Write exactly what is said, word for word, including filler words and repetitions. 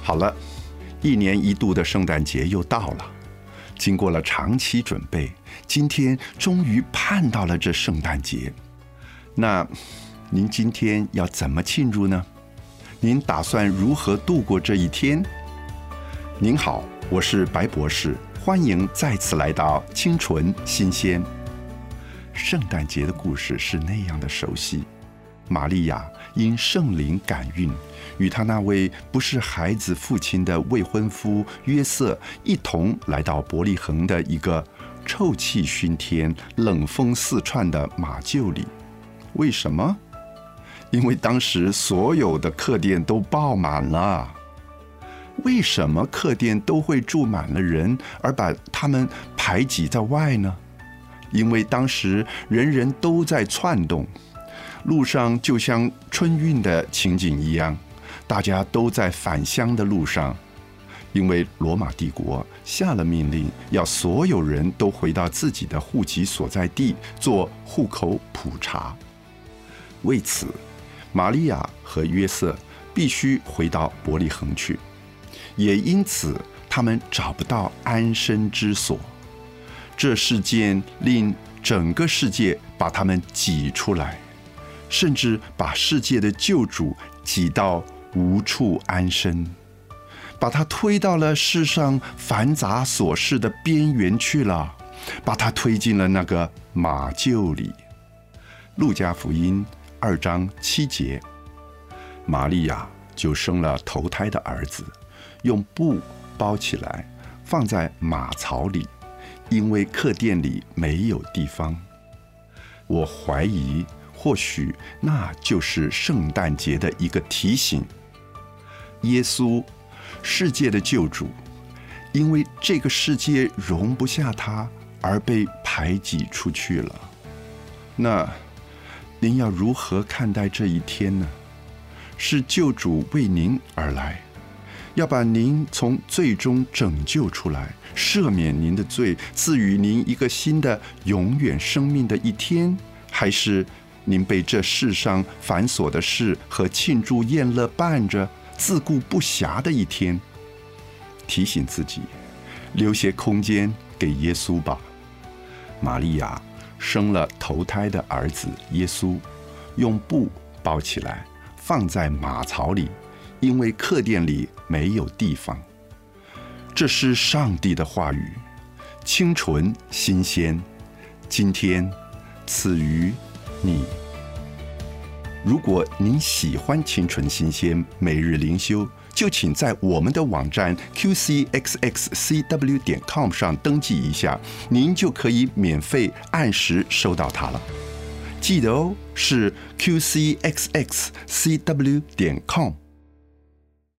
好了，一年一度的圣诞节又到了，经过了长期准备，今天终于盼到了这圣诞节。那您今天要怎么庆祝呢？您打算如何度过这一天？您好，我是白博士，欢迎再次来到清纯新鲜。圣诞节的故事是那样的熟悉，玛利亚因圣灵感孕，与她那位不是孩子父亲的未婚夫约瑟一同来到伯利恒的一个臭气熏天、冷风四窜的马厩里。为什么？因为当时所有的客店都爆满了。为什么客店都会住满了人，而把他们排挤在外呢？因为当时人人都在窜动，路上就像春运的情景一样，大家都在返乡的路上。因为罗马帝国下了命令，要所有人都回到自己的户籍所在地做户口普查。为此，玛利亚和约瑟必须回到伯利恒去，也因此他们找不到安身之所。这事件令整个世界把他们挤出来，甚至把世界的救主挤到无处安身，把他推到了世上繁杂琐事的边缘去了，把他推进了那个马厩里。路加福音二章七节，玛利亚就生了头胎的儿子，用布包起来，放在马槽里，因为客店里没有地方。我怀疑，或许那就是圣诞节的一个提醒。耶稣，世界的救主，因为这个世界容不下他，而被排挤出去了。那您要如何看待这一天呢？是救主为您而来，要把您从罪中拯救出来，赦免您的罪，赐予您一个新的永远生命的一天，还是您被这世上繁琐的事和庆祝宴乐伴着，自顾不暇的一天？提醒自己，留些空间给耶稣吧。玛利亚生了头胎的儿子耶稣，用布包起来，放在马槽里，因为客店里没有地方。这是上帝的话语，清纯新鲜，今天赐予你。如果您喜欢清纯新鲜每日灵修，就请在我们的网站 Q C X X C W 点 com 上登记一下，您就可以免费按时收到它了。记得哦，是 Q C X X C W 点 com。